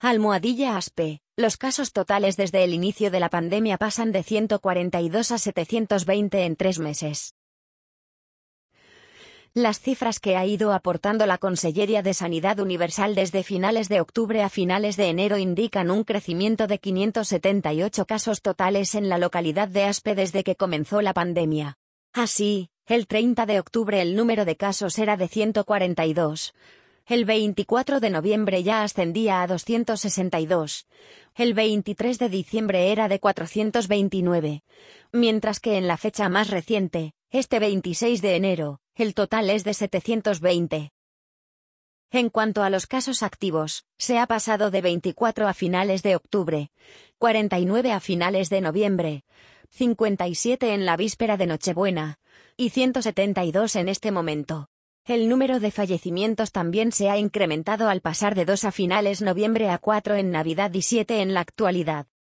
Almohadilla-ASPE. Los casos totales desde el inicio de la pandemia pasan de 142 a 720 en 3 meses. Las cifras que ha ido aportando la Conselleria de Sanidad Universal desde finales de octubre a finales de enero indican un crecimiento de 578 casos totales en la localidad de Aspe desde que comenzó la pandemia. Así, el 30 de octubre el número de casos era de 142. El 24 de noviembre ya ascendía a 262. El 23 de diciembre era de 429. Mientras que en la fecha más reciente, este 26 de enero, el total es de 720. En cuanto a los casos activos, se ha pasado de 24 a finales de octubre, 49 a finales de noviembre, 57 en la víspera de Nochebuena, y 172 en este momento. El número de fallecimientos también se ha incrementado al pasar de 2 a finales noviembre a 4 en Navidad y 7 en la actualidad.